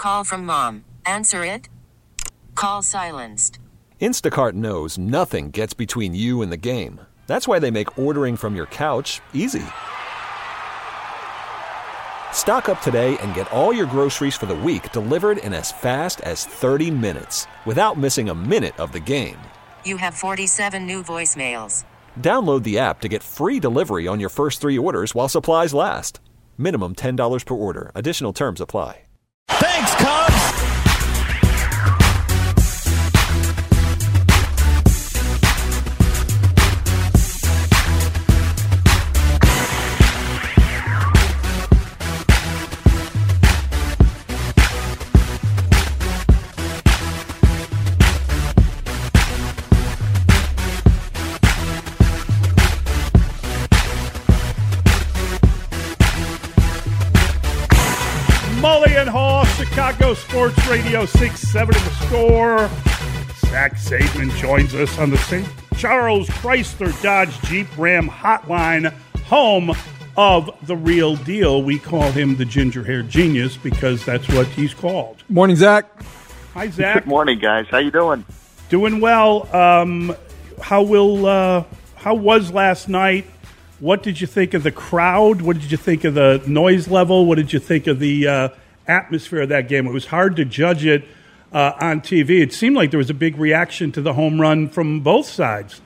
call from mom. Answer it. Call silenced. Instacart knows nothing gets between you and the game. That's why they make ordering from your couch easy. Stock up today and get all your groceries for the week delivered in as fast as 30 minutes without missing a minute of the game. You have 47 new voicemails. Download the app to get free delivery on your first 3 orders while supplies last. Minimum $10 per order. Additional terms apply. Thanks, Cubs! Mully and Hall, Chicago Sports Radio 670 The Score. Zach Zaidman joins us on the St. Charles Chrysler Dodge Jeep Ram Hotline, home of the real deal. We call him the ginger-haired genius because that's what he's called. Morning, Zach. Hi, Zach. Good morning, guys. How you doing? Doing well. How was last night? What did you think of the crowd? What did you think of the noise level? What did you think of the atmosphere of that game? It was hard to judge it on TV. It seemed like there was a big reaction to the home run from both sides.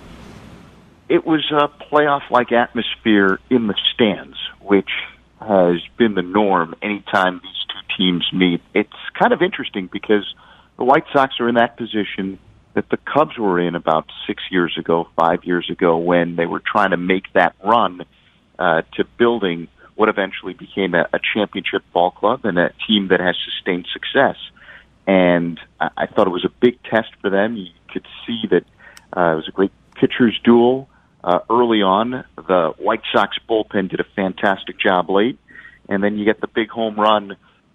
It was a playoff-like atmosphere in the stands, which has been the norm anytime these two teams meet. It's kind of interesting because the White Sox are in that position that the Cubs were in about 6 years ago, 5 years ago, when they were trying to make that run to building what eventually became a championship ball club and a team that has sustained success. And I thought it was a big test for them. You could see that it was a great pitcher's duel early on. The White Sox bullpen did a fantastic job late. And then you get the big home run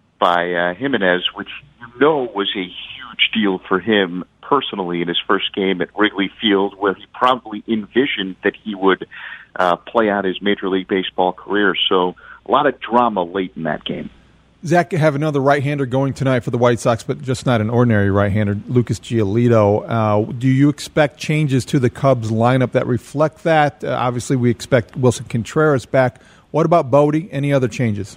by Jimenez, which you know was a huge deal for him personally in his first game at Wrigley Field, where he probably envisioned that he would play out his Major League Baseball career. So a lot of drama late in that game. Zach, you have another right-hander going tonight for the White Sox, but just not an ordinary right-hander, Lucas Giolito. Do you expect changes to the Cubs lineup that reflect that? Obviously, we expect Wilson Contreras back. What about Bodie? Any other changes?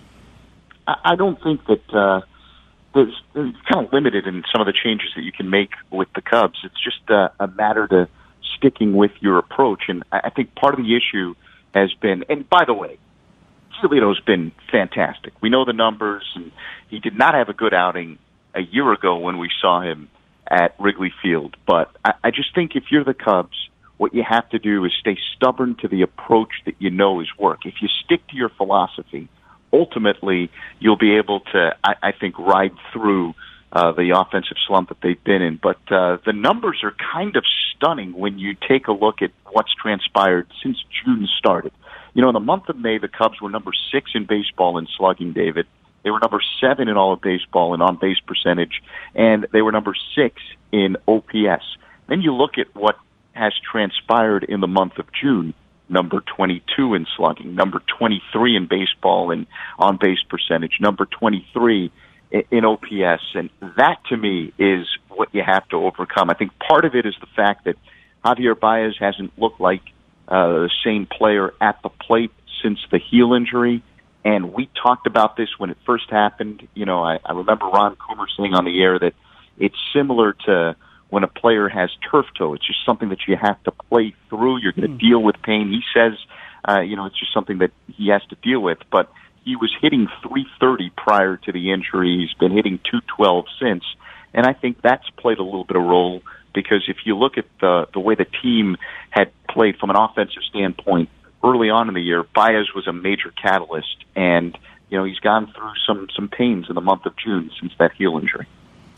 I don't think that there's kind of limited in some of the changes that you can make with the Cubs. It's just a matter to sticking with your approach. And I think part of the issue has been, and by the way, Giolito's been fantastic. We know the numbers, and he did not have a good outing a year ago when we saw him at Wrigley Field. But I just think if you're the Cubs, what you have to do is stay stubborn to the approach that you know is work. If you stick to your philosophy, ultimately you'll be able to, I think, ride through the offensive slump that they've been in. But the numbers are kind of stunning when you take a look at what's transpired since June started. You know, in the month of May, the Cubs were number 6 in baseball in slugging, David. They were number 7 in all of baseball in on-base percentage, and they were number 6 in OPS. Then you look at what has transpired in the month of June, number 22 in slugging, number 23 in baseball in on-base percentage, number 23 in OPS, and that, to me, is what you have to overcome. I think part of it is the fact that Javier Baez hasn't looked like the same player at the plate since the heel injury, and we talked about this when it first happened. You know, I remember Ron Coomer saying on the air that it's similar to when a player has turf toe. It's just something that you have to play through. You're going to deal with pain. He says, it's just something that he has to deal with, but he was hitting .330 prior to the injury. He's been hitting .212 since, and I think that's played a little bit of a role because if you look at the way the team had played from an offensive standpoint early on in the year, Baez was a major catalyst, and he's gone through some pains in the month of June since that heel injury.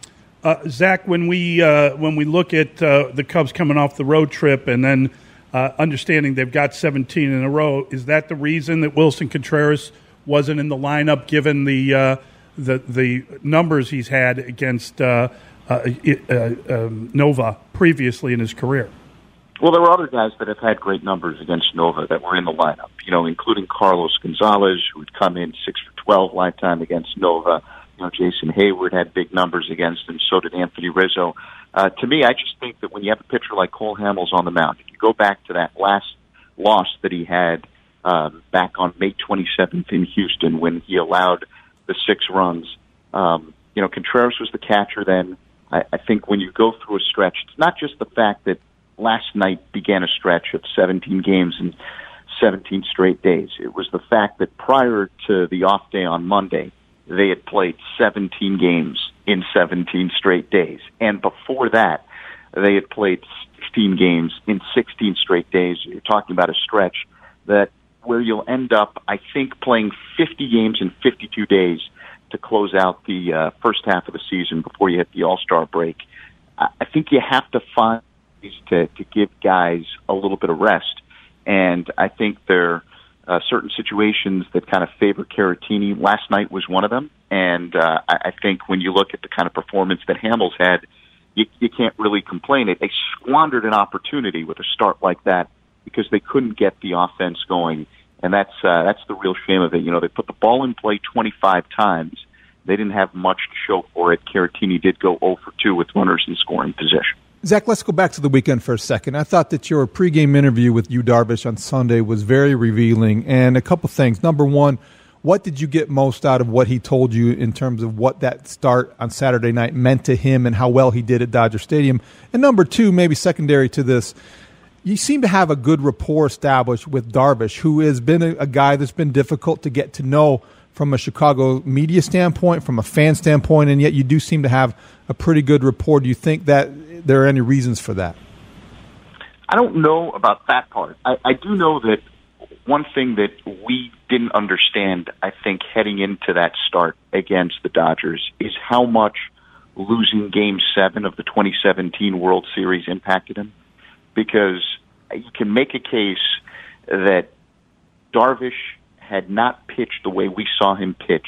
Zach, when we look at the Cubs coming off the road trip and then understanding they've got 17 in a row, is that the reason that Wilson Contreras wasn't in the lineup given the numbers he's had against Nova previously in his career? Well, there were other guys that have had great numbers against Nova that were in the lineup, including Carlos Gonzalez, who would come in 6 for 12 lifetime against Nova. Jason Hayward had big numbers against him. So did Anthony Rizzo. To me, I just think that when you have a pitcher like Cole Hamels on the mound, if you go back to that last loss that he had back on May 27th in Houston when he allowed the 6 runs, Contreras was the catcher then. I think when you go through a stretch, it's not just the fact that last night began a stretch of 17 games and 17 straight days. It was the fact that prior to the off day on Monday, they had played 17 games in 17 straight days. And before that, they had played 16 games in 16 straight days. You're talking about a stretch that where you'll end up, I think, playing 50 games in 52 days to close out the first half of the season before you hit the All-Star break. I think you have to find ways to give guys a little bit of rest. And I think there are certain situations that kind of favor Caratini. Last night was one of them. And I think when you look at the kind of performance that Hamels had, you can't really complain. They squandered an opportunity with a start like that because they couldn't get the offense going. And that's the real shame of it. They put the ball in play 25 times. They didn't have much to show for it. Caratini did go 0 for 2 with runners in scoring position. Zach, let's go back to the weekend for a second. I thought that your pregame interview with Yu Darvish on Sunday was very revealing. And a couple things. Number one, what did you get most out of what he told you in terms of what that start on Saturday night meant to him and how well he did at Dodger Stadium? And number two, maybe secondary to this, you seem to have a good rapport established with Darvish, who has been a guy that's been difficult to get to know from a Chicago media standpoint, from a fan standpoint, and yet you do seem to have a pretty good rapport. Do you think that there are any reasons for that? I don't know about that part. I do know that one thing that we didn't understand, I think, heading into that start against the Dodgers is how much losing Game 7 of the 2017 World Series impacted him. Because you can make a case that Darvish had not pitched the way we saw him pitch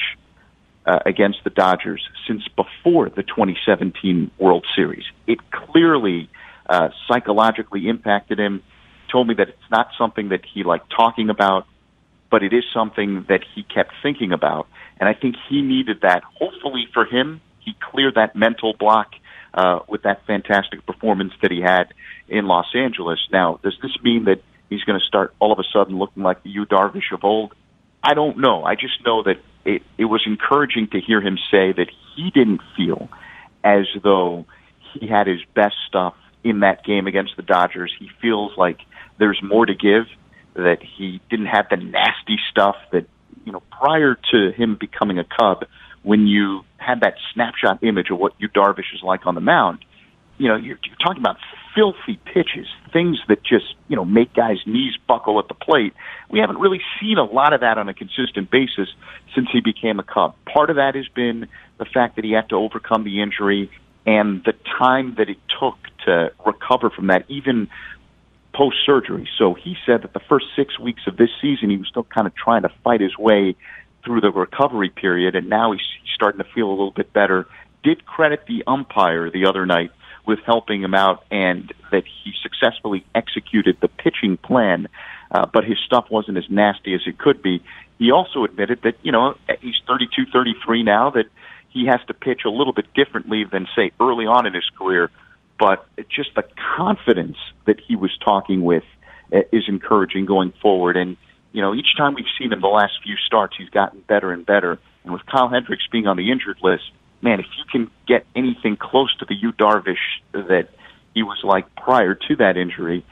against the Dodgers since before the 2017 World Series. It clearly psychologically impacted him. Told me that it's not something that he liked talking about, but it is something that he kept thinking about. And I think he needed that. Hopefully for him, he cleared that mental block with that fantastic performance that he had in Los Angeles. Now, does this mean that he's going to start all of a sudden looking like the Yu Darvish of old? I don't know. I just know that it was encouraging to hear him say that he didn't feel as though he had his best stuff in that game against the Dodgers. He feels like there's more to give, that he didn't have the nasty stuff that, prior to him becoming a Cub, when you had that snapshot image of what Yu Darvish is like on the mound, you're talking about filthy pitches, things that just, make guys' knees buckle at the plate. We haven't really seen a lot of that on a consistent basis since he became a Cub. Part of that has been the fact that he had to overcome the injury and the time that it took to recover from that, even post-surgery. So he said that the first 6 weeks of this season, he was still kind of trying to fight his way through the recovery period, and now he's starting to feel a little bit better. Did credit the umpire the other night with helping him out, and that he successfully executed the pitching plan, but his stuff wasn't as nasty as it could be. He also admitted that, he's 32, 33 now, that he has to pitch a little bit differently than, say, early on in his career, but just the confidence that he was talking with is encouraging going forward. And, each time we've seen him the last few starts, he's gotten better and better. And with Kyle Hendricks being on the injured list, man, if you can get anything close to the Yu Darvish that he was like prior to that injury,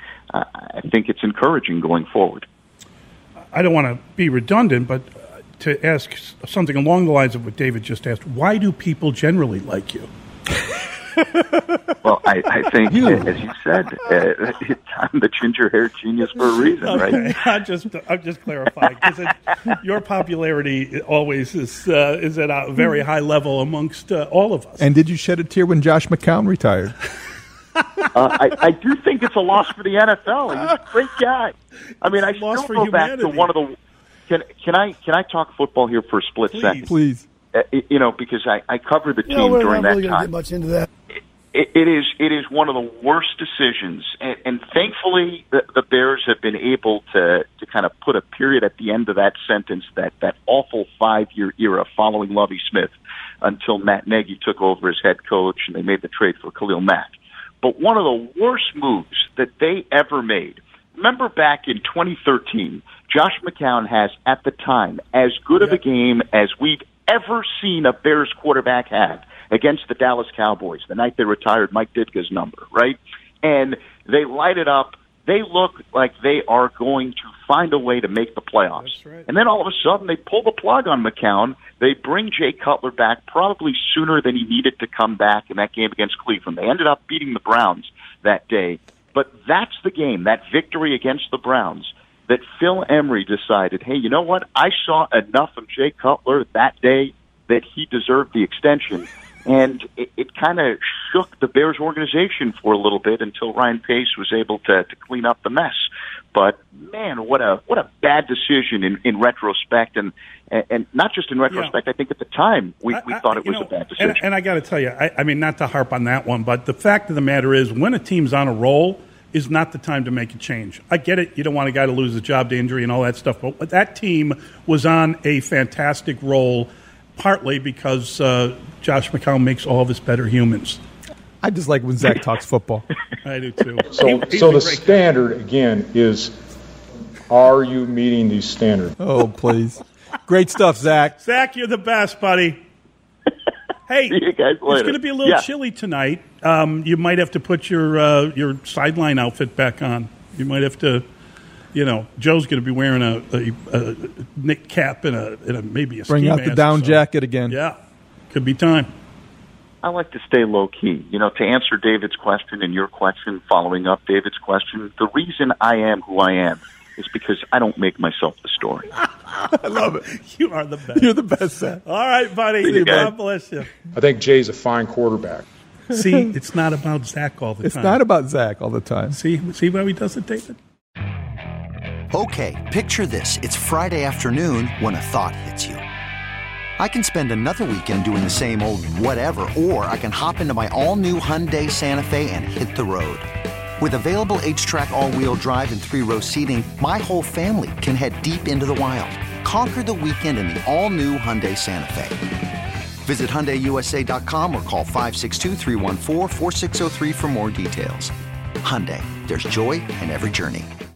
I think it's encouraging going forward. I don't want to be redundant, but to ask something along the lines of what David just asked, why do people generally like you? Well, I think, as you said, I'm the ginger-haired genius for a reason, okay. right? I'm just clarifying, because your popularity always is at a very high level amongst all of us. And did you shed a tear when Josh McCown retired? I do think it's a loss for the NFL. He's a great guy. I mean, I still go back to one of the. Can I talk football here for a split second? Please. Because I covered the team during that time. Get much into that. It is one of the worst decisions, and thankfully the Bears have been able to kind of put a period at the end of that sentence, that awful 5-year era following Lovie Smith until Matt Nagy took over as head coach and they made the trade for Khalil Mack. But one of the worst moves that they ever made, remember back in 2013, Josh McCown has at the time as good of a game as we've ever seen a Bears quarterback have against the Dallas Cowboys, the night they retired Mike Ditka's number, right? And they light it up. They look like they are going to find a way to make the playoffs. That's right. And then all of a sudden they pull the plug on McCown. They bring Jay Cutler back probably sooner than he needed to come back in that game against Cleveland. They ended up beating the Browns that day. But that's the game, that victory against the Browns, that Phil Emery decided, hey, you know what? I saw enough of Jay Cutler that day that he deserved the extension. And it kind of shook the Bears organization for a little bit until Ryan Pace was able to clean up the mess. But man, what a bad decision in retrospect, and not just in retrospect. I think at the time we thought it was a bad decision. And I got to tell you, I mean, not to harp on that one, but the fact of the matter is, when a team's on a roll, is not the time to make a change. I get it. You don't want a guy to lose his job to injury and all that stuff, but that team was on a fantastic roll, partly because Josh McCown makes all of us better humans. I just like when Zach talks football. I do too. So the standard, again, is, are you meeting these standards? Oh, please. Great stuff, Zach. Zach, you're the best, buddy. Hey, See you guys later. It's going to be a little chilly tonight. You might have to put your sideline outfit back on. You might have to, Joe's going to be wearing a knit cap and a maybe a ski Bring out mask the down jacket again. Yeah, could be time. I like to stay low key. To answer David's question and your question, following up David's question, the reason I am who I am is because I don't make myself the story. I love it. You are the best. You're the best, Zach. All right, buddy. See you guys. God bless you. I think Jay's a fine quarterback. See, it's not about Zach all the time. It's not about Zach all the time. See how he does it, David? Okay, picture this. It's Friday afternoon when a thought hits you. I can spend another weekend doing the same old whatever, or I can hop into my all-new Hyundai Santa Fe and hit the road. With available H-Track all-wheel drive and 3-row seating, my whole family can head deep into the wild. Conquer the weekend in the all-new Hyundai Santa Fe. Visit HyundaiUSA.com or call 562-314-4603 for more details. Hyundai, there's joy in every journey.